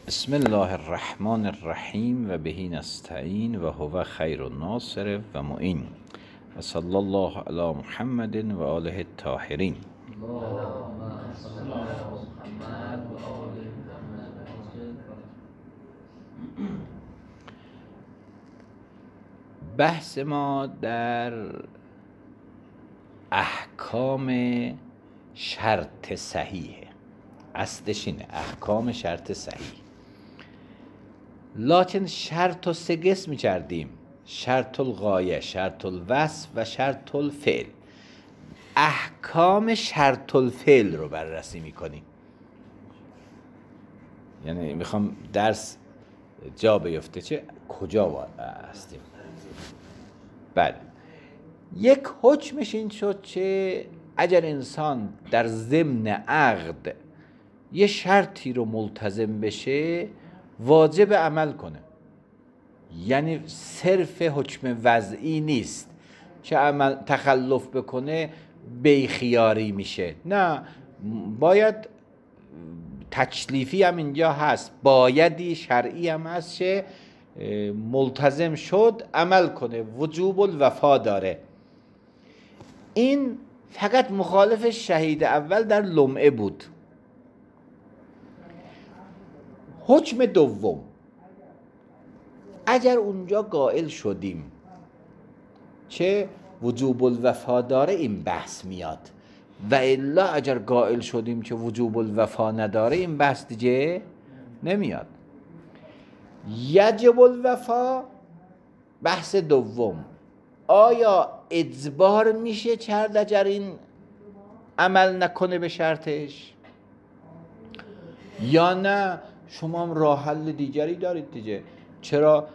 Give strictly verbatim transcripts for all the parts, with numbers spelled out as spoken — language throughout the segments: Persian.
بسم الله الرحمن الرحیم و بهی نستعین و هو خیر الناصر و معین و صلی الله علی محمد و آله الطاهرین. بحث ما در احکام شرط صحیحه. اصلش اینه، احکام شرط صحیح. لکن شرط و سه قسم کردیم: شرط الغایه، شرط الوصف و شرط الفعل. احکام شرط الفعل رو بررسی میکنیم. یعنی میخوام درس جا بیفته چه کجا هستیم. بله، یک حکمش این شد که اگر انسان در ضمن عقد یه شرطی رو ملتزم بشه واجب عمل کنه. یعنی صرف حکم وضعی نیست که عمل تخلف بکنه بیخیاری میشه، نه، باید تکلیفی هم اینجا هست، بایدی شرعی هم هست که ملتزم شد عمل کنه، وجوب الوفا داره. این فقط مخالف شهید اول در لمعه بود. حکم دوم، اگر اونجا قائل شدیم چه وجوب الوفا داره، این بحث میاد، و الا اگر قائل شدیم که وجوب الوفا نداره، این بحث دیگه نمیاد. یجب الوفا، بحث دوم، آیا اجبار میشه کرد اگر این عمل نکنه به شرطش، یا نه شما هم راه حل دیگری دارید دیگه، چرا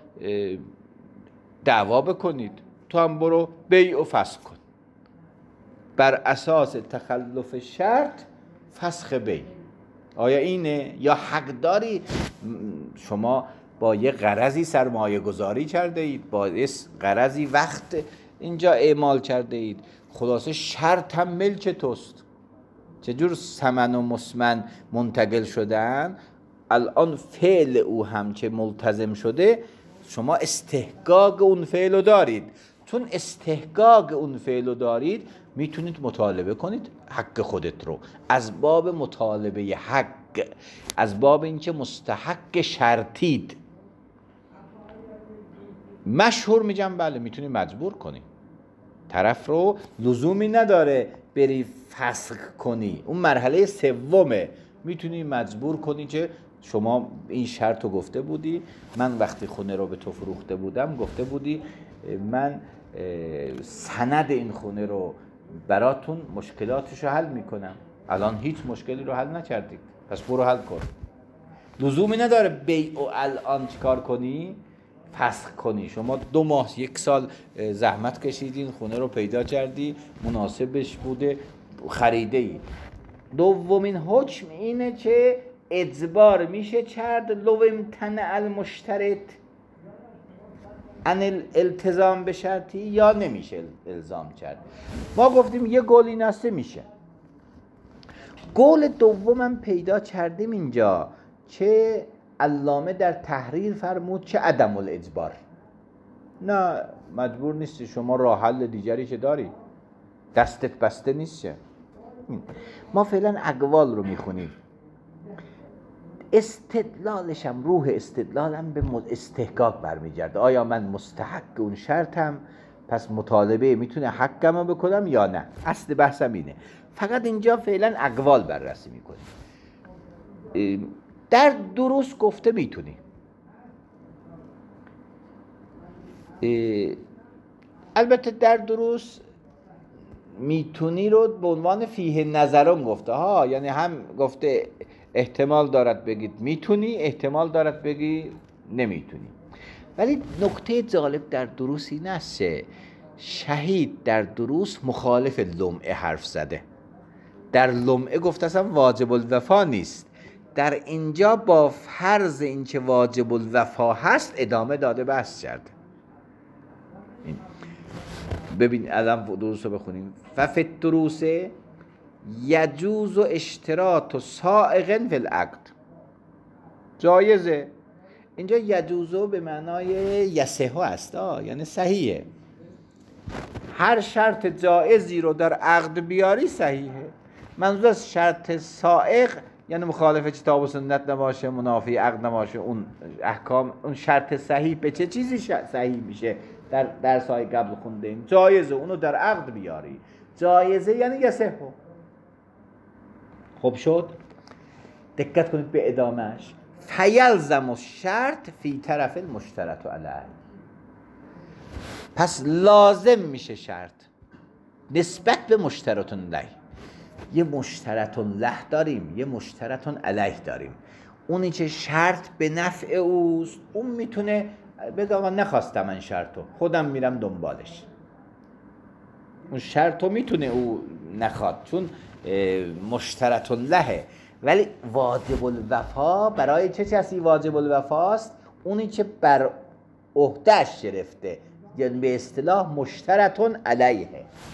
دعوا بکنید، تو هم برو بیع و فسخ کن، بر اساس تخلف شرط فسخ بیع. آیا اینه؟ یا حق داری شما با یه غرضی سرمایه گذاری کرده اید، با یه غرضی وقت اینجا اعمال کرده اید، خلاصه شرط هم ملک توست. چجور ثمن و مسمن منتقل شدن، الان فعل او هم که ملتزم شده شما استحقاق اون فعل رو دارید. چون استحقاق اون فعل رو دارید میتونید مطالبه کنید حق خودت رو، از باب مطالبه حق، از باب اینکه مستحق شرطید. مشهور میگم بله، میتونی مجبور کنی طرف رو، لزومی نداره بری فسخ کنی، اون مرحله سومه. میتونی مجبور کنی که شما این شرط رو گفته بودی، من وقتی خونه رو به تو فروخته بودم گفته بودی من سند این خونه رو براتون مشکلاتش رو حل میکنم، الان هیچ مشکلی رو حل نکردید، پس برو حل کن. لزومی نداره بیع و الان چیکار کنی؟ فسخ کنی. شما دو ماه یک سال زحمت کشیدین، خونه رو پیدا کردی، مناسبش بوده، خریده ای. دومین حکم اینه که اجبار میشه کرد لو امتنع المشترط ان الالتزام به شرطی، یا نمیشه الزام کرد. ما گفتیم یه قول این است میشه. قول دومم پیدا کردیم اینجا که علامه در تحریر فرمود که عدم الاجبار، نه مجبور نیستی، شما راه حل دیگری که داری، دستت بسته نیست. ما فعلا اقوال رو میخونیم، استدلالشم، روح استدلالم به استحقاق برمیگرده. آیا من مستحق اون شرطم، پس مطالبه میتونه حقم رو بکنم یا نه؟ اصل بحثم اینه. فقط اینجا فعلا اقوال بررسی میکنیم. در دروس گفته میتونی، البته در دروس میتونی رو به عنوان فیه نظرم گفته ها، یعنی هم گفته احتمال دارد بگید میتونی، احتمال دارد بگی نمیتونی. ولی نکته جالب در دروس این است شهید در دروس مخالف لمعه حرف زده. در لمعه گفته اصلا واجب الوفا نیست، در اینجا با فرض اینکه واجب الوفا هست ادامه داده بحث کرده. ببین الان دروس رو بخونیم. ففت دروس یجوز و اشتراط و سائغ فی العقد. جایزه. اینجا یجوزو به معنای یصح هست، یعنی صحیحه. هر شرط جایزی رو در عقد بیاری صحیحه. منظور از شرط سائغ یعنی مخالف کتاب و سنت نباشه، منافی عقد نباشه، اون احکام، اون شرط صحیح به چه چیزی صحیح میشه؟ در درس‌های قبل خونده ایم جایزه اونو در عقد بیاری. جایزه یعنی یصح. خب شد؟ دقت کنید به ادامهش. فیلزم الشرط فی طرف المشترط علیه. پس لازم میشه شرط نسبت به مشترط علیه. یه مشترط له داریم، یه مشترط علیه داریم. اونی که شرط به نفع اوست، اون میتونه بگه آقا نخواستم من شرطو، خودم میرم دنبالش. اون شرطو میتونه او نخواد چون مشترط لهه. ولی واجب الوفا برای چه کسی واجب الوفاست؟ اونی که بر عهده‌اش گرفته، یعنی به اصطلاح مشترط علیه،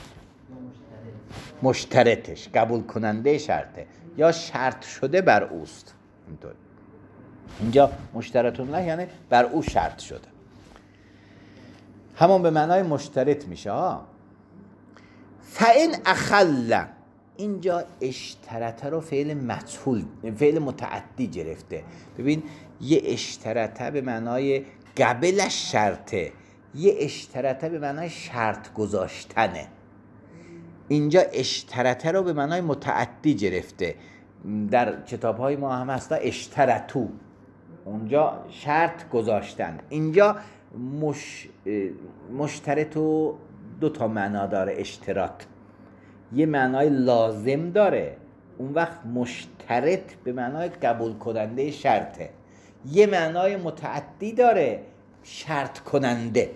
مشترطش قبول کننده شرطه یا شرط شده بر اوست. اینطور اینجا مشترط له یعنی بر او شرط شده، همون به معنای مشترط میشه ها. فإن اخل، اینجا اشترطه رو فعل مجهول، فعل متعدی گرفته. ببین یه اشترطه به معنای قبلش شرطه، یه اشترطه به معنای شرط گذاشتنه. اینجا اشترطه رو به معنای متعدی گرفته. در کتاب های ما هم هستا اشترطو، اونجا شرط گذاشتن. اینجا مش... مشترطو دو تا معنا داره. اشتراط یه معنای لازم داره، اون وقت مشترط به معنای قبول کننده شرطه. یه معنای متعدی داره، شرط کننده.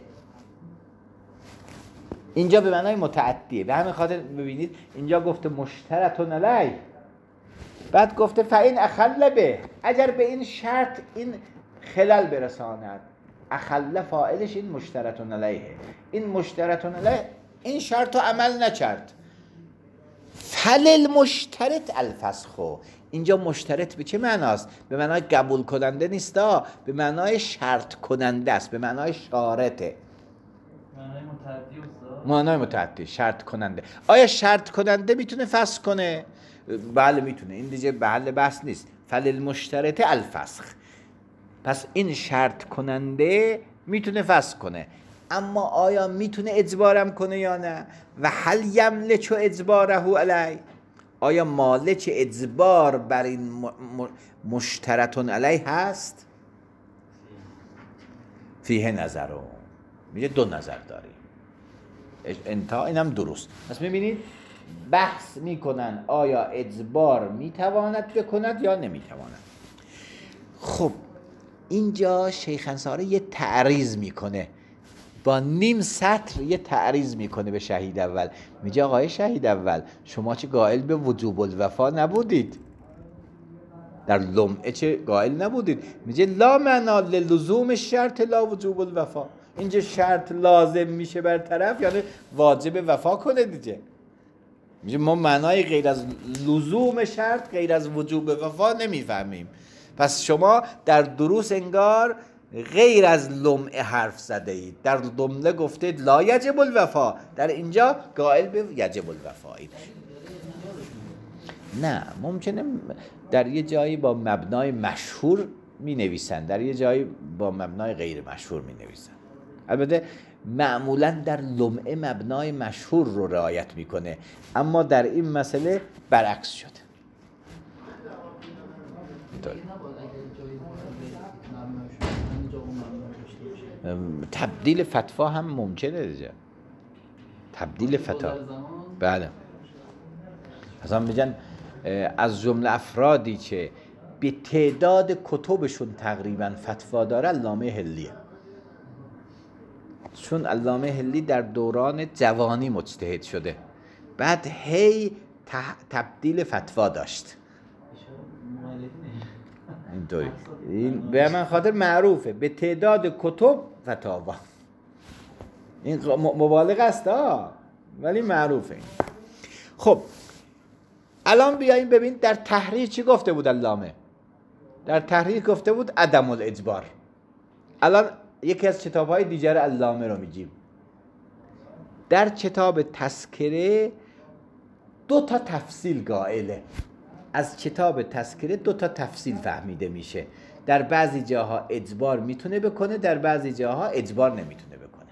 اینجا به معنای متعدیه. به همین خاطر ببینید اینجا گفته مشترطون علیه، بعد گفته فإن اخل به، اگر به این شرط این خلل برساند. اخل فاعلش این مشترطون علیه، این مشترطون علیه این شرط رو عمل نکرد. فللمشترط الفسخ، اینجا مشترط به چه معناست؟ به معنای قبول کننده نیستا، به معنای شرط کننده است، به معنای شارطه. معنای متعدی استاد؟ معنای متعدی، شرط کننده. آیا شرط کننده میتونه فسخ کنه؟ بله میتونه. این دیگه بله بحث نیست. فللمشترط الفسخ، پس این شرط کننده میتونه فسخ کنه. اما آیا میتونه اجبارم کنه یا نه؟ و هل یملک اجباره علی، آیا مالک اجبار بر این مشترطون علیه هست؟ فیه نظرون، میگه دو نظر داریم. انتها اینم درست. پس میبینید بحث میکنن آیا اجبار میتواند بکند یا نمیتواند. خب اینجا شیخ انصاری یه تعریض میکنه، با نیم سطر یه تعریض میکنه به شهید اول. میگه آقای شهید اول، شما چه قائل به وجوب الوفا نبودید؟ در لمعه چه قائل نبودید؟ میگه لا معنا للزوم شرط لا وجوب الوفا. اینجا شرط لازم میشه بر طرف یعنی واجب وفا کنه دیگه. میگه ما معنای غیر از لزوم شرط، غیر از وجوب وفا نمیفهمیم. پس شما در دروس انگار غیر از لمعه حرف زده اید. در جمله گفتید لا یجب الوفا، در اینجا قائل به یجب الوفا اید. نه، ممکنه در یه جایی با مبنای مشهور می نویسن، در یه جایی با مبنای غیر مشهور می نویسن. البته معمولا در لمعه مبنای مشهور رو رعایت میکنه، اما در این مسئله برعکس شده. تبدیل فتوا هم ممکنه دیگه. تبدیل فتوا بله. مثلا میگن از جمله افرادی که به تعداد کتبشون تقریبا فتوا داره علامه حلیه، چون علامه حلی در دوران جوانی مجتهد شده، بعد هی تبدیل فتوا داشت. اینطوری این به من خاطر معروفه به تعداد کتب فتاوا. این مبالغه است ها، ولی معروفه. خب الان بیاییم ببین در تحریر چی گفته بود علامه. در تحریر گفته بود عدم الاجبار. الان یکی از کتاب‌های دیگر علامه رو میگیم. در کتاب تذکره دو تا تفصیل قائله. از کتاب تذکره دو تا تفصیل فهمیده میشه. در بعضی جاها اجبار میتونه بکنه، در بعضی جاها اجبار نمیتونه بکنه.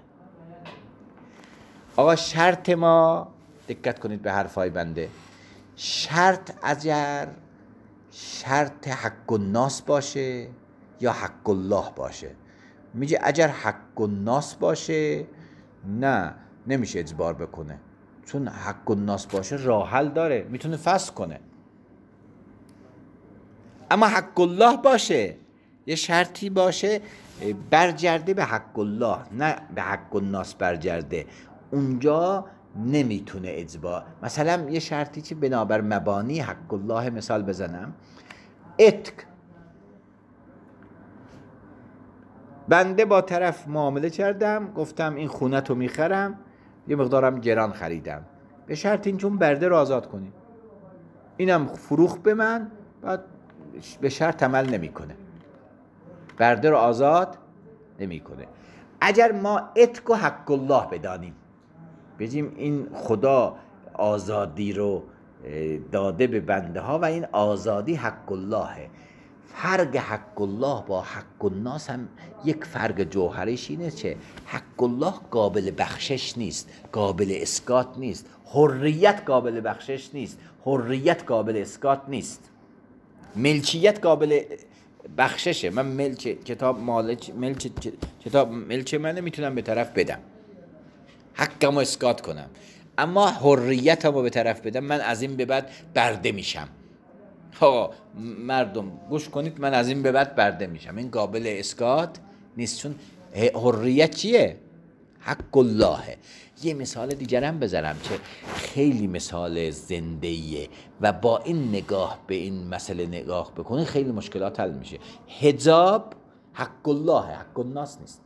آقا شرط ما، دقت کنید به حرفای بنده، شرط اگر شرط حق الناس باشه یا حق الله باشه. میگه اگر حق الناس باشه نه نمیشه اجبار بکنه، چون حق الناس باشه راه حل داره، میتونه فسخ کنه. اما حق الله باشه، یه شرطی باشه برگرده به حق الله نه به حق الناس برگرده، اونجا نمیتونه اجبار. مثلا یه شرطی که بنابر مبانی حق الله مثال بزنم، اتک، بنده با طرف معامله کردم، گفتم این خونه تو میخرم، یه مقدارم گران خریدم، به شرط این چون برده رو آزاد کنی، اینم فروخت به من، بعد به شرط عمل نمیکنه، برده رو آزاد نمیکنه. اگر ما اتک و حق الله بدانیم، بگیم این خدا آزادی رو داده به بنده ها و این آزادی حق اللهه، فرق حق الله با حق الناس هم یک فرق جوهریش اینه که حق الله قابل بخشش نیست، قابل اسقاط نیست. حریت قابل بخشش نیست، حریت قابل اسقاط نیست. ملکیت قابل بخششه، من ملک کتاب مالک ملک کتاب ملک منه، میتونم به طرف بدم، حقمو اسقاط کنم، اما حریتمو به طرف بدم، من از این به بعد برده میشم. آقا مردم گوش کنید، من از این به بعد برده میشم، این قابل اسقاط نیست، چون حریت چیه؟ حق اللهه. یه مثال دیگر هم بذارم که خیلی مثال زندهیه و با این نگاه به این مسئله نگاه بکنید خیلی مشکلات حل میشه. حجاب حق الله، حق الناس نیست.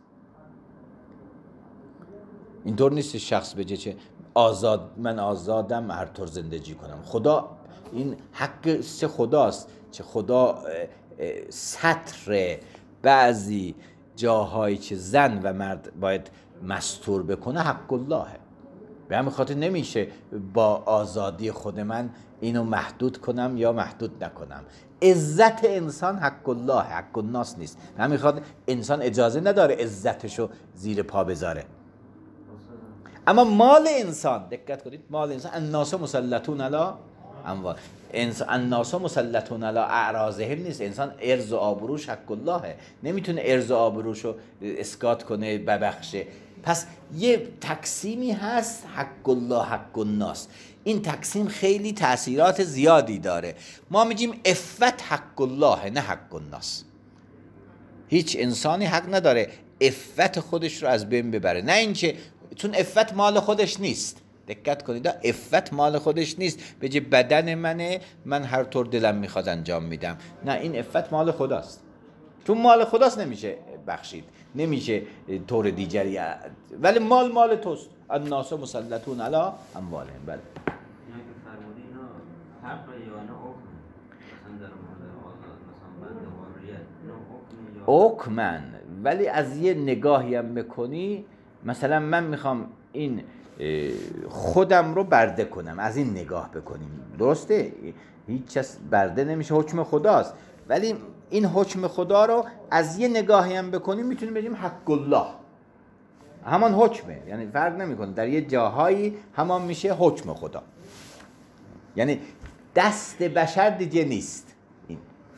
اینطور نیست شخص بگه که آزاد، من آزادم هر طور زندگی کنم. خدا این حق سه خداست که خدا سطر بعضی جاهایی که زن و مرد باید مستور بکنه حق اللهه. به همین خاطر نمیشه با آزادی خود من اینو محدود کنم یا محدود نکنم. عزت انسان حق الله، حق الناس نیست. به همین خاطر انسان اجازه نداره عزتشو زیر پا بذاره. اما مال انسان، دقت کنید، مال انسان، الناس مسلطون علی اموال، انسان الناس مسلطون علی اعراضهم نیست. انسان ارز و آبروش حق اللهه، نمیتونه ارز و آبروشو اسقاط کنه ببخشه. پس یه تقسیمی هست حق الله حق الناس. این تقسیم خیلی تأثیرات زیادی داره. ما میگیم عفت حق الله نه حق الناس. هیچ انسانی حق نداره عفت خودش رو از بین ببره، نه اینکه چون عفت مال خودش نیست. دقت کنید، عفت مال خودش نیست، بگه بدن منه، من هر طور دلم میخواد انجام میدم. نه، این عفت مال خداست. چون مال خداست نمیشه بخشید، نمیشه طور دیگری، ولی مال مال توست. الناس مسلطون علی اموالهم. بله. اینا که فرمودی اینا حق یا نه حکم؟ مثلا در مورد آزاد مثلا بنده حریت اینا حکم یا حکمن، ولی از یه نگاهی هم بکنی، مثلا من میخوام این خودم رو برده کنم، از این نگاه بکنیم، درسته؟ هیچ کس برده نمیشه، حکم خداست، ولی این حکم خدا رو از یه نگاهی هم بکنیم میتونیم بگیم حق الله، همان حکمه، یعنی فرق نمیکنه، در یه جاهایی همان میشه حکم خدا، یعنی دست بشر دیگه نیست این.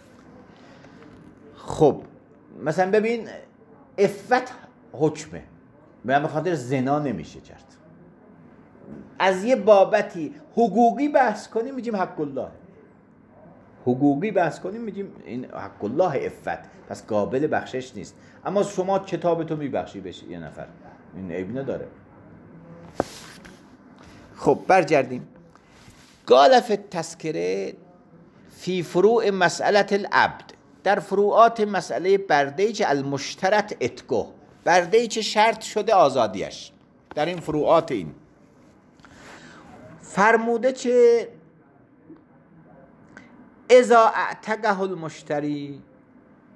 خب مثلا ببین، عفت حکمه، به همین خاطر زنا نمیشه کرد. از یه بابتی حقوقی بحث کنیم میگیم حق الله، حقوقی بحث کنیم میگیم این حق الله عفت، پس قابل بخشش نیست. اما شما کتابتو میبخشی بشه یه نفر، این عیب نداره. خب برگردیم. قال فی التذکره فی فروع مسئله العبد، در فروعات مسئله برده‌ای که المشترط اتقو، برده‌ای که شرط شده آزادیش، در این فروعات این فرموده که اذا اعتقه المشتری،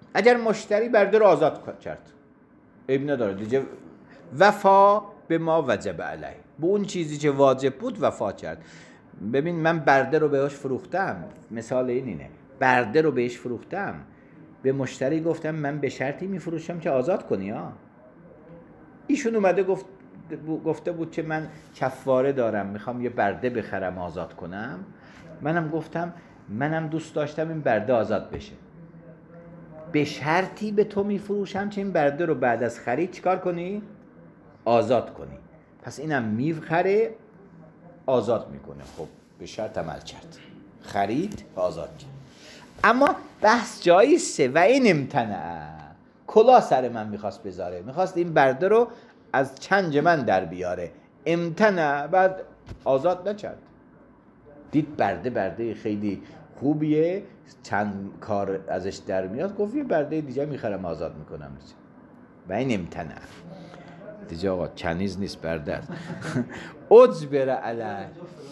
اگر مشتری برده رو آزاد کرد عیب نداره دیگه، وفا به ما وجب علیه، به اون چیزی که واجب بود وفا کرد. ببین من برده رو بهش فروختم، مثال این اینه، برده رو بهش فروختم، به مشتری گفتم من به شرطی میفروشم که آزاد کنی ها. ایشون اومده گفت گفته بود که من کفاره دارم میخوام یه برده بخرم آزاد کنم، منم گفتم منم دوست داشتم این برده آزاد بشه، به شرطی به تو میفروشم که این برده رو بعد از خرید چیکار کنی؟ آزاد کنی. پس اینم میخره آزاد میکنه. خب به شرط عمل کرد، خرید آزاد کرد. اما بحث جاییسته و این امتنع، کلا سر من میخواست بذاره، میخواست این برده رو از چنج من در بیاره، امتنع، بعد آزاد نکرد. دید برده برده خیلی خوبیه، چند کار ازش در میاد، گفت یه برده دیگه میخرم آزاد میکنم و این امتنع دیگه. آقا کنیز نیست، برده است. اجبر علیه،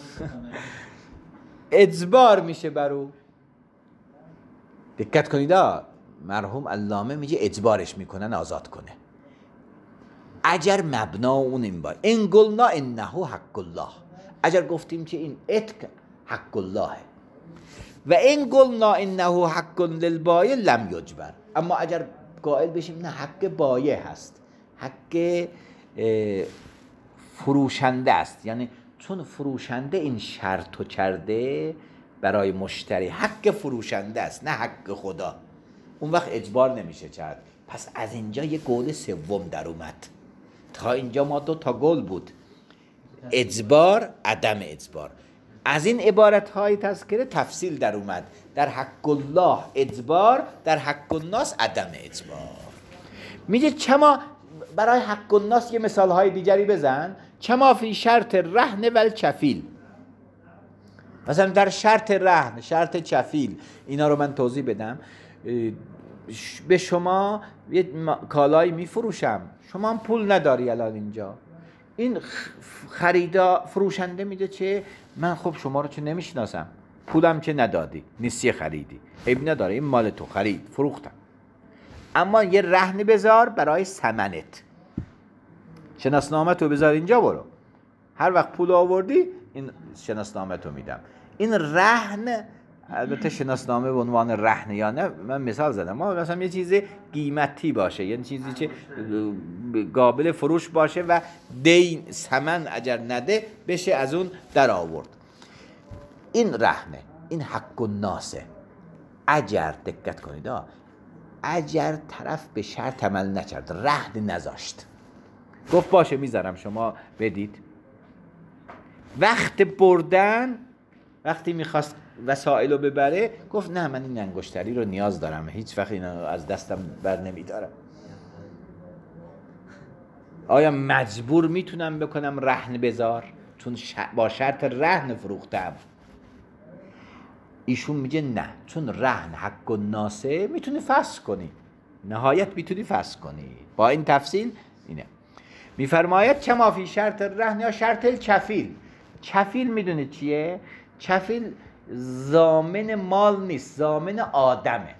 اجبار میشه برو. دقت کنید مرحوم علامه میگه اجبارش میکنن آزاد کنه. اگر مبنا اون این باید این قلنا انه حق الله، اگر گفتیم که این اتق حق الله و این قلنا انه حق للبایع لم یجبر، اما اگر قائل بشیم نه حق بایع هست، حق فروشنده است، یعنی چون فروشنده این شرطو کرده برای مشتری، حق فروشنده است نه حق خدا، اون وقت اجبار نمیشه کرد. پس از اینجا یه قول سوم در اومد. تا اینجا ما دو تا قول بود، اجبار عدم اجبار. از این عبارت های تذکره تفصیل در اومد، در حق الله اجبار، در حق الناس عدم اجبار. میگه چما برای حق الناس یه مثال های دیگری بزن، چما فی شرط رهن و الکفیل. مثلا در شرط رهن، شرط کفیل، اینا رو من توضیح بدم. به شما یه کالایی میفروشم، شما هم پول نداری الان اینجا، این خریدا فروشنده میگه چه من خب شما رو چه نمیشناسم، پولم چه ندادی، نسیه خریدی، عیب نداره این مال تو، خرید فروختم، اما یه رهن بذار برای ثمنت، شناسنامه تو بذار اینجا، برو هر وقت پول آوردی این شناسنامه تو میدم. این رهن، البته شناسنامه به عنوان رهن یا نه من مثال زدم، ما مثلا یه چیز قیمتی باشه، یعنی چیزی که قابل فروش باشه و دین ثمن اگر نده بشه از اون در آورد، این رهنه، این حق الناسه. اگر دقت کنید اگر طرف به شرط عمل نکرد، رهن نذاشت، گفت باشه میذارم شما بدید، وقت بردن وقتی میخواست وسایل رو ببره گفت نه من این انگشتری رو نیاز دارم، هیچ وقت این از دستم بر نمیدارم، آیا مجبور میتونم بکنم رهن بذار چون با شرط رهن فروختم؟ ایشون میگه نه، چون رهن حق الناسه میتونی فسخ کنی، نهایت میتونی فسخ کنی. با این تفصیل اینه میفرماید کما فی شرط رهن یا شرط الکفیل. کفیل میدونید چیه؟ کفیل ضامن مال نیست، ضامن آدمه.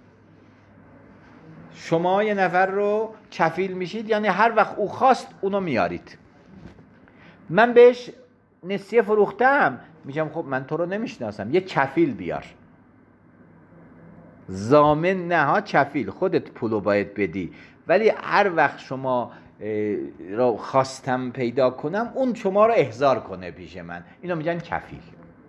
شما یه نفر رو کفیل میشید، یعنی هر وقت او خواست اونو میارید. من بهش نسیه فروختم، میگم خب من تو رو نمیشناسم، یه کفیل بیار. ضامن نه ها، کفیل، خودت پولو باید بدی، ولی هر وقت شما رو خواستم پیدا کنم اون شما رو احضار کنه پیش من، اینو میگن کفیل.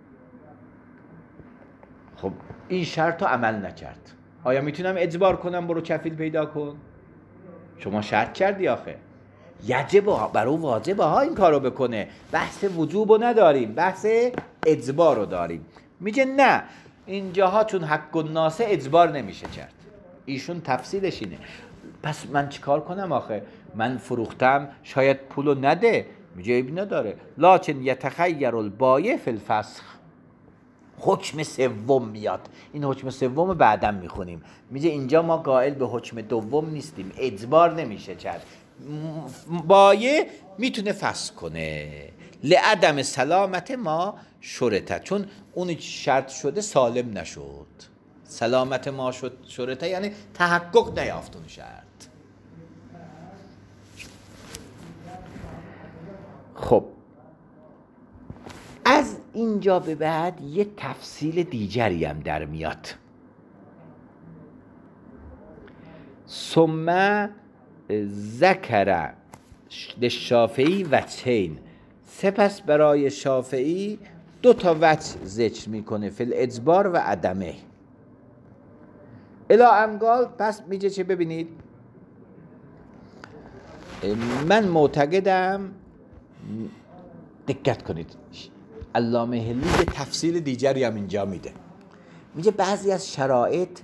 خب این شرط رو عمل نکرد، آیا میتونم اجبار کنم برو کفیل پیدا کن؟ شما شرط کردی آخه، یجب برو واجبه ها این کارو بکنه. بحث وجوب رو نداریم، بحث اجبار رو داریم. میگه نه اینجاها چون حق الناس اجبار نمیشه کرد. ایشون تفصیلش اینه. پس من چیکار کنم آخه؟ من فروختم شاید پولو نده، میگه عیب نداره، لکن یتخیر البایع فی الفسخ. حکم سوم میاد، این حکم سوم بعداً میخونیم. میگه اینجا ما قائل به حکم دوم نیستیم، اجبار نمیشه کرد، بایع میتونه فسخ کنه لعدم سلامت ما شرطه، چون اون شرط شده سالم نشد، سلامت ما شد شرطه یعنی تحقق نیافت اون شرط. خب از اینجا به بعد یه تفصیل دیگری هم در میاد. ثم ذکر للشافعی وجهین، سپس برای شافعی دو تا وجه ذکر میکنه، فی الاجبار و عدمه. الی انقال، پس میگه چه؟ ببینید من معتقدم، دقت کنید، علامه حلی یه تفصیل دیگری هم اینجا میده. میگه بعضی از شرایط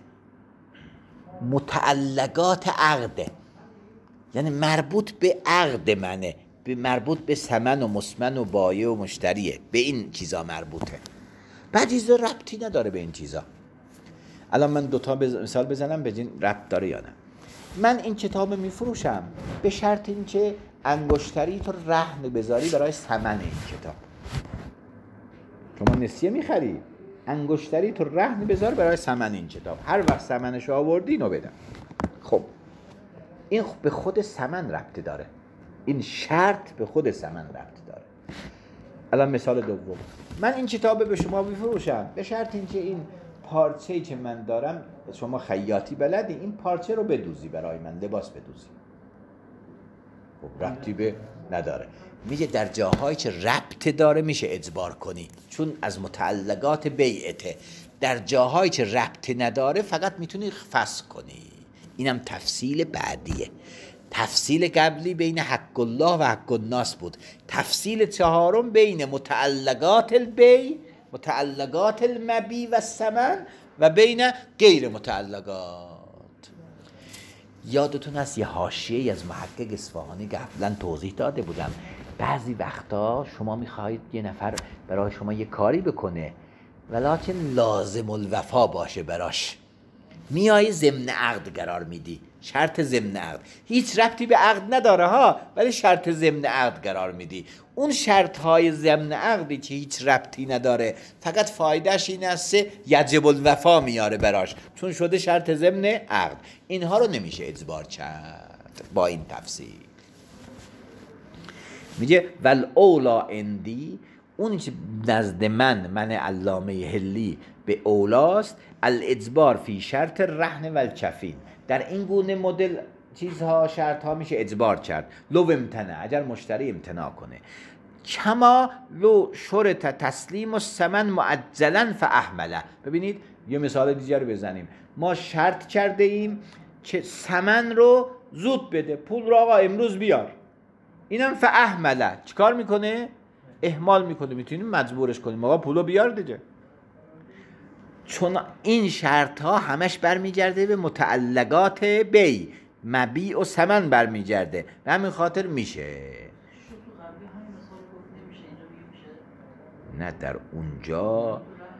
متعلقات عقده، یعنی مربوط به عقد منه، به مربوط به ثمن و مسمن و بایع و مشتریه، به این چیزا مربوطه. بعد چیزا ربطی نداره به این چیزا. الان من دوتا بز... مثال بزنم ببین ربط داره یا نه. من این کتاب میفروشم به شرط اینکه انگشتری تو رهن بذاری برای ثمن این کتاب. شما نسیه میخری، انگشتری تو رهن بذار برای ثمن این کتاب، هر وقت ثمنش آوردی اینو بدم. خب این به خود ثمن ربط داره، این شرط به خود ثمن ربط داره. الان مثال دوم، من این کتاب به شما بفروشم به شرط اینکه این پارچه‌ای که من دارم، شما خیاطی بلدی، این پارچه رو بدوزی برای من، لباس بدوزی. خب ربطی به نداره. میگه در جاهایی که ربط داره میشه اجبار کنی، چون از متعلقات بیعته. در جاهایی که ربط نداره فقط میتونی فسخ کنی. اینم تفصیل بعدیه. تفصیل قبلی بین حق الله و حق الناس بود. تفصیل چهارم بین متعلقات البیع، متعلقات المبیع و الثمن، و بین غیر متعلقات. یادتون هست یه حاشیه‌ای از محقق اصفهانی قبلا توضیح داده بودم، بعضی وقتا شما میخواهید یه نفر برای شما یه کاری بکنه ولکن لازم الوفا باشه براش، میای ضمن عقد قرار میدی، شرط ضمن عقد، هیچ ربطی به عقد نداره ها، ولی شرط ضمن عقد قرار میدی. اون شرط های ضمن عقدی که هیچ ربطی نداره، فقط فایدهش این است یجب الوفا میاره براش، چون شده شرط ضمن عقد. اینها رو نمیشه اجبار کرد با این تفصیل. میگه ول اولا اندی، اون که نزد من من علامه حلی به اولاست، الاجبار فی شرط رهن و الکفین، در این گونه مدل چیزها شرط ها میشه اجبار کرد. لو امتنع، اگر مشتری امتناع کنه. کما لو شرط تسلیم و ثمن معجلا فاحمله. ببینید یه مثال دیگر رو بزنیم، ما شرط کرده ایم که ثمن رو زود بده، پول رو آقا امروز بیار، اینم فاحمله، چیکار میکنه؟ اهمال میکنه. میتونیم مجبورش کنیم آقا پولو بیار دیگه، چون این شرط ها همش برمیگرده به متعلقات بی، مبیع و ثمن برمیگرده، به همین خاطر میشه. نه در اونجا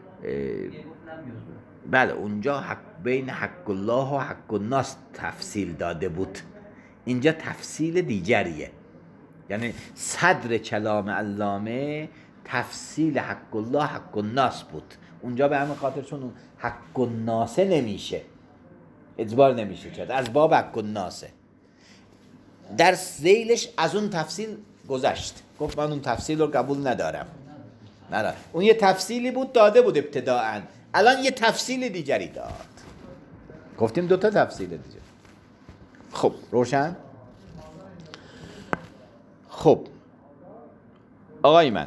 بله اونجا حق بین حق الله و حق الناس تفصیل داده بود، اینجا تفصیل دیگریه. یعنی صدر کلام علامه تفصیل حق الله حق الناس بود، اونجا به همین خاطر چون حق الناس نمیشه اجبار نمیشه کرد، از باب حق الناسه. در ذیلش از اون تفصیل گذشت، گفت من اون تفصیل رو قبول ندارم. نه اون یه تفصیلی بود داده بود ابتداءً، الان یه تفصیل دیگری داد. گفتیم دو تا تفصیل دیگه. خب روشن؟ خب آقای من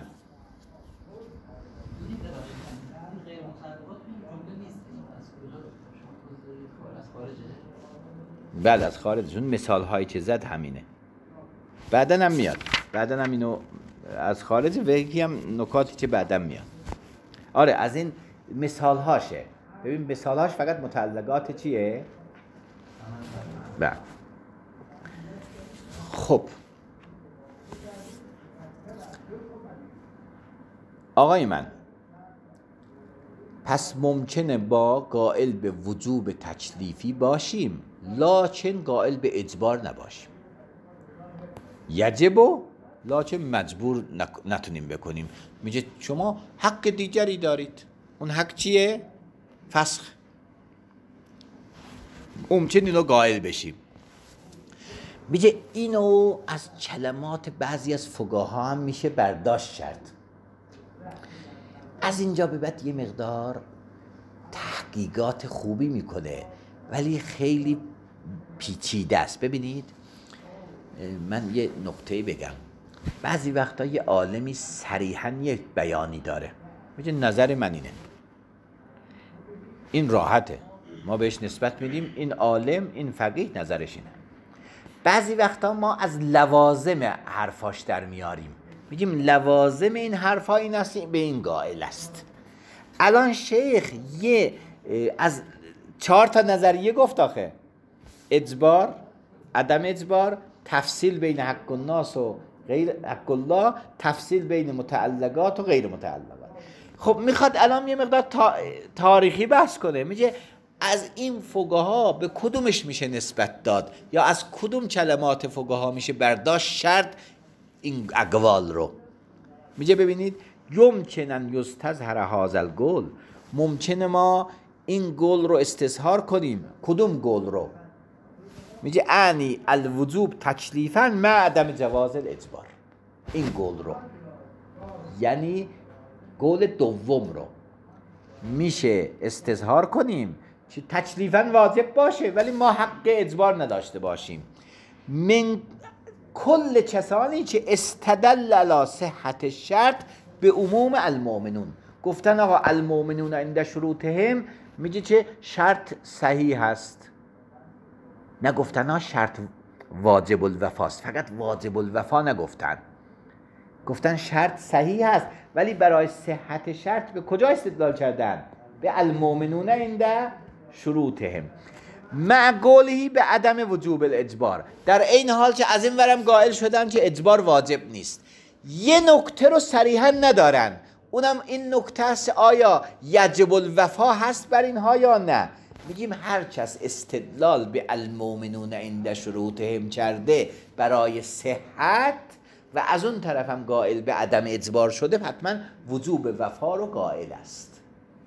بعد از خارجشون مثال هایی که زد همینه، بعدن هم میاد، بعدن هم اینو از خارج و یکی هم نکاتی که بعدن میاد. آره از این مثال هاشه. ببین مثال هاش فقط متعلقات چیه؟ بعد خب آقای من، پس ممکنه با قائل به وجوب تکلیفی باشیم لکن قائل به اجبار نباشیم. یجبو لکن مجبور نتونیم بکنیم. میگه شما حق دیگری دارید، اون حق چیه؟ فسخ. ممکن اینو قائل بشیم. میگه اینو از کلمات بعضی از فقها هم میشه برداشت کرد. از اینجا به بعد یه مقدار تحقیقات خوبی میکنه ولی خیلی پیچیده است. ببینید من یه نکته بگم، بعضی وقتا یه عالمی صریحاً یه بیانی داره، میگه نظر من اینه، این راحته، ما بهش نسبت میدیم این عالم، این فقیه نظرش اینه. بعضی وقتا ما از لوازم حرفاش در میاریم، میگیم لوازم این حرفا این است، به این قائل است. الان شیخ یه از چهار تا نظریه گفت آخه، اجبار، عدم اجبار، تفصیل بین حق الناس و غیر حق الله، تفصیل بین متعلقات و غیر متعلقات. خب میخواد الان یه مقدار تاریخی بحث کنه، میگه از این فقها به کدومش میشه نسبت داد یا از کدوم کلمات فقها میشه برداشت شرط این اقوال رو. میگه ببینید یمکنن یستظهر هذا القول، ممکنه ما این قول رو استظهار کنیم. کدوم قول رو؟ میگه انی الوجوب تکلیفا مع عدم جواز الاجبار، این قول رو، یعنی قول دوم رو میشه استظهار کنیم که تکلیفا واجب باشه ولی ما حق اجبار نداشته باشیم. من کل کسانی که استدل علی صحت شرط به عموم المؤمنون، گفتن آقا المؤمنون عند شروطهم، میگه که شرط صحیح هست، نگفتن ها شرط واجب الوفاست، فقط واجب الوفا نگفتن، گفتن شرط صحیح هست ولی برای صحت شرط به کجا استدلال کردن؟ به المؤمنون عند شروطهم، مع قوله به عدم وجوب الاجبار، در این حال که از این ورم قائل شدن که اجبار واجب نیست. یه نکته رو صریحا ندارن، اونم این نکته است آیا یجب الوفا هست بر اینها یا نه. میگیم هر کس استدلال به المؤمنون عند شروطهم کرده برای صحت و از اون طرف هم قائل به عدم اجبار شده، حتما وجوب وفا رو قائل است.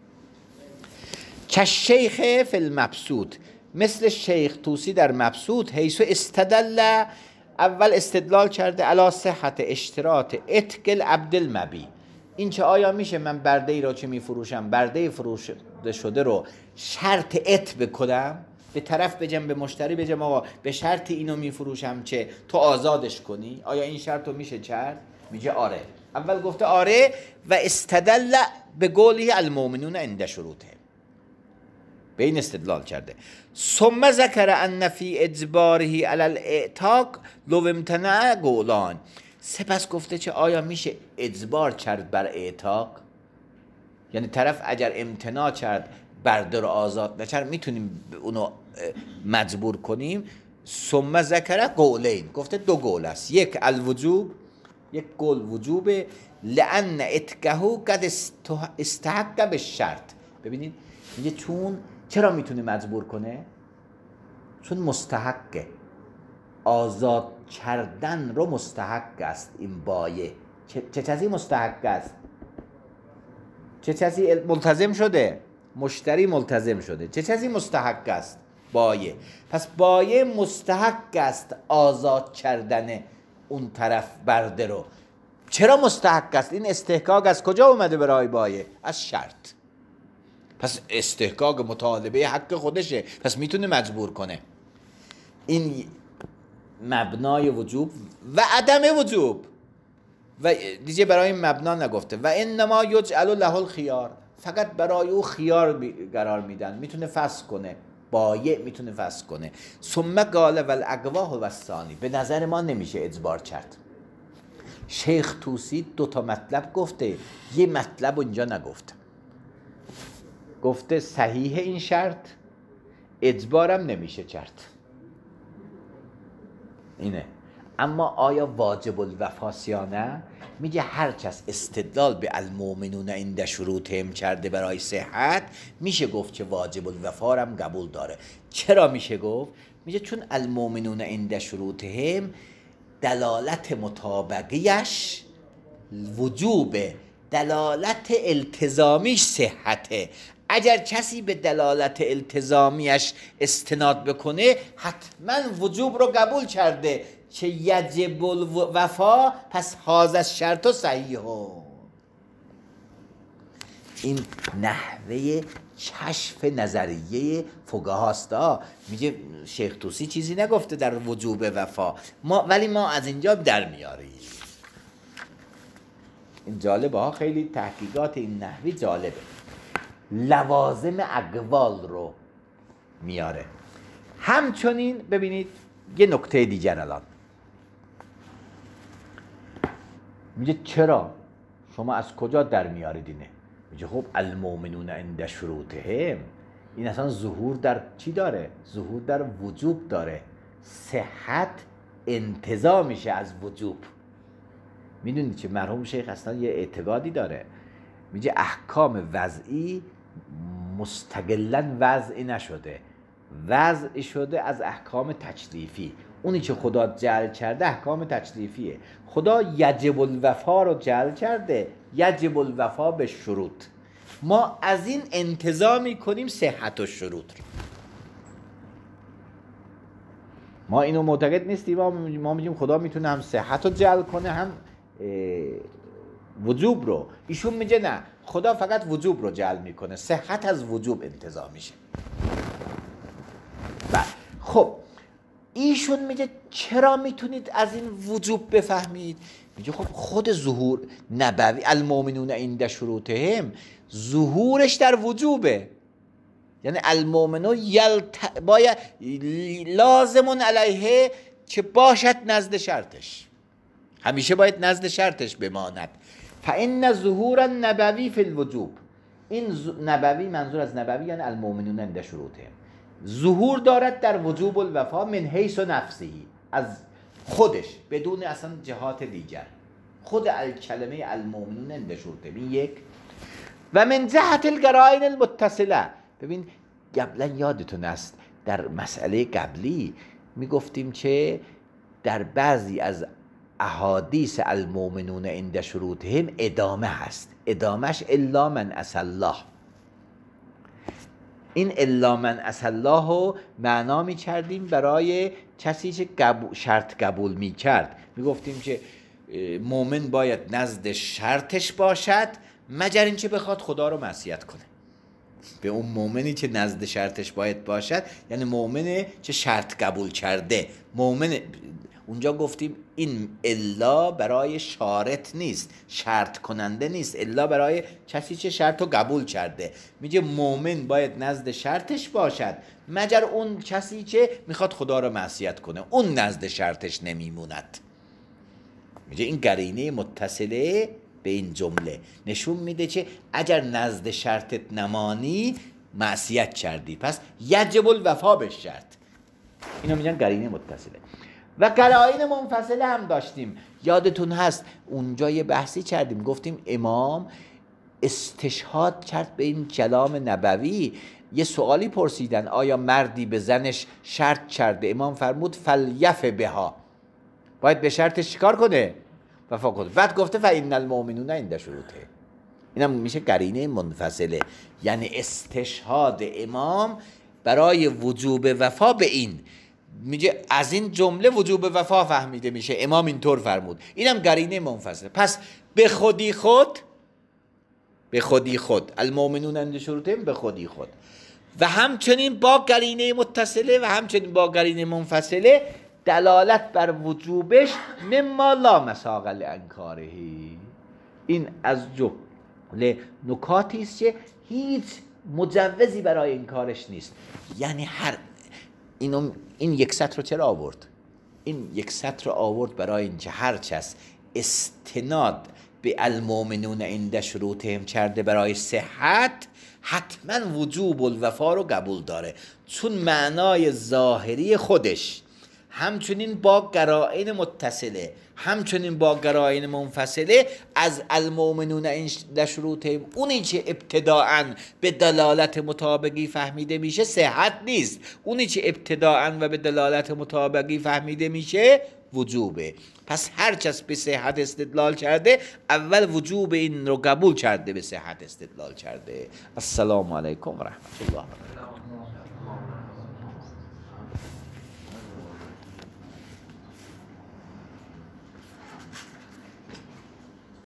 که شیخ فی المبسوط، مثل شیخ طوسی در مبسوط، حیث استدل، اول استدلال کرده علی صحت اشتراط اتق العبد المبی، این چه آیا میشه من برده ای را که میفروشم، برده فروشده شده رو شرط ات بکنم، به طرف بجم، به مشتری بجم آقا به شرط اینو میفروشم که تو آزادش کنی، آیا این شرط رو میشه کرد؟ میگه آره. اول گفته آره و استدل به قوله المؤمنون عند شروطهم، به این استدلال کرده. ثم ذکر ان فی اجباره علی الاعتاق لو امتنع قولان، سپس گفته چه آیا میشه اجبار کرد بر اعتاق، یعنی طرف اگر امتناع کرد برده رو آزاد نکرد میتونیم اونو مجبور کنیم. ثم ذکر قولین، گفته دو قول است، یک الوجوب، یک قول وجوبه، لان اتقه قد استحق به شرط. ببینید میگه چون، چرا میتونه مجبور کنه؟ چون مستحقه، آزاد کردن رو مستحق است این بایع. چه, چه چیزی مستحق است؟ چه چیزی ملتزم شده؟ مشتری ملتزم شده. چه چیزی مستحق است؟ بایع. پس بایع مستحق است آزاد کردن اون طرف برده رو. چرا مستحق است؟ این استحقاق از کجا اومده برای بایع؟ از شرط. پس استحقاق مطالبه حق خودشه، پس میتونه مجبور کنه. این مبنای وجوب و عدم وجوب، و دیگه برای این مبنا نگفته. و انما یجعل له الخيار، فقط برای او خیار قرار میدن، میتونه فسخ کنه، بایع میتونه فسخ کنه. ثم قال والاقواه والثانی، به نظر ما نمیشه اجبار کرد. شیخ طوسی دو تا مطلب گفته، یه مطلب اینجا نگفته، گفته صحیح این شرط، اجبارم نمیشه کرد، اینه. اما آیا واجب الوفاست یا نه؟ میگه هر کس استدلال به المؤمنون عند شروطهم کرده برای صحت، میشه گفت که واجب الوفا هم قبول داره. چرا میشه گفت؟ میگه چون المؤمنون عند شروطهم دلالت مطابقیش وجوبه، دلالت التزامیش صحته، اگر کسی به دلالت التزامیش استناد بکنه حتما وجوب رو قبول کرده که یجب الوفا، پس هذا الشرط صحیح. این نحوه کشف نظریه فقهاست. میگه شیخ طوسی چیزی نگفته در وجوب وفا، ما ولی ما از اینجا در میاریم. این جالبه ها، خیلی تحقیقات این نحوی جالبه. لوازم اقوال رو میاره. همچنین ببینید یه نکته دیگر الان میگه چرا شما از کجا در میارید اینه؟ میگه خب المؤمنون عند شروطهم، این اصلا ظهور در چی داره؟ ظهور در وجوب داره. صحت انتزاع میشه از وجوب. میدونید که مرحوم شیخ اصلا یه اعتقادی داره، میگه احکام وضعی مستقلاً وضعی نشده، وضعی شده از احکام تکلیفی. اونی که خدا جعل کرده احکام تکلیفیه. خدا یجب الوفا رو جعل کرده، یجب الوفا به شروط. ما از این انتزاع میکنیم صحت و شروط رو. ما اینو معتقد نیستیم، ما میگیم خدا میتونه هم صحت رو جعل کنه هم وجوب رو. ایشون میگه نه، خدا فقط وجوب رو جعل میکنه، صحت از وجوب انتزاع میشه. بله خب ایشون میگه چرا میتونید از این وجوب بفهمید؟ میگه خب خود ظهور نبوی المؤمنون عند شروطهم ظهورش در وجوبه. یعنی المؤمنون یلت... باید لازم علیه که باشد نزد شرطش، همیشه باید نزد شرطش بماند. فان ظهور النبوی فی الوجوب، این ز... نبوی منظور از نبوی یعنی المؤمنون عند شروطهم، ظهور دارد در وجوب الوفا من حیث نفسهی، از خودش بدون اصلا جهات دیگر. خود الکلمه المؤمنون عند شروطهم این یک. و من جهت القرائن المتصله، ببین قبلا یادتون است در مسئله قبلی میگفتیم که در بعضی از احادیث المؤمنون عند شروطهم ادامه هست، ادامهش الا من عصی الله. این الا من عصی الله رو معنا می کردیم برای کسی که قبول شرط قبول می کرد. می گفتیم که مؤمن باید نزد شرطش باشد مگر اینکه بخواد خدا رو معصیت کنه. به اون مؤمنی که نزد شرطش باید باشد یعنی مؤمنی که شرط قبول کرده. مؤمن اونجا گفتیم این الا برای شارط نیست، شرط کننده نیست، الا برای کسی که شرط رو قبول کرده. میگه مؤمن باید نزد شرطش باشد مگر اون کسی که میخواد خدا رو معصیت کنه، اون نزد شرطش نمیموند. میگه این قرینه متصله به این جمله نشون میده که اگر نزد شرطت نمانی معصیت کردی، پس یجب الوفا به شرط. اینو میگن قرینه متصله. و قرائن منفصله هم داشتیم، یادتون هست اونجا یه بحثی کردیم، گفتیم امام استشهاد کرد به این کلام نبوی. یه سوالی پرسیدن آیا مردی به زنش شرط کرده، امام فرمود فلیف بها، باید به شرطش چیکار کنه؟ وفا کنه. بعد گفته فإن المؤمنون عند شروطه. اینم میشه قرینه منفصله، یعنی استشهاد امام برای وجوب وفا به این. میگه از این جمله وجوب وفا فهمیده میشه، امام اینطور فرمود. اینم قرینه منفصله. پس به خودی خود، به خودی خود المؤمنون عند شروطهم، به خودی خود و همچنین با قرینه متصله و همچنین با قرینه منفصله دلالت بر وجوبش مما لا مساق لانکاره. این از جمله نکاتی است که هیچ مجوزی برای انکارش نیست. یعنی هر اینو این یک سطر رو چرا آورد؟ این یک سطر رو آورد برای اینکه هر کس استناد به المؤمنون عند شروطهم کرده برای صحت حتما وجوب الوفا رو قبول داره، چون معنای ظاهری خودش همچنین با قرائن متصله همچنین با قرائن منفصله از المؤمنون عند شروطهم، اونی که ابتداعاً به دلالت مطابقی فهمیده میشه صحت نیست، اونی که ابتداعاً و به دلالت مطابقی فهمیده میشه وجوبه. پس هر کس به صحت استدلال کرده اول وجوب این رو قبول کرده، به صحت استدلال کرده. السلام علیکم و رحمت الله.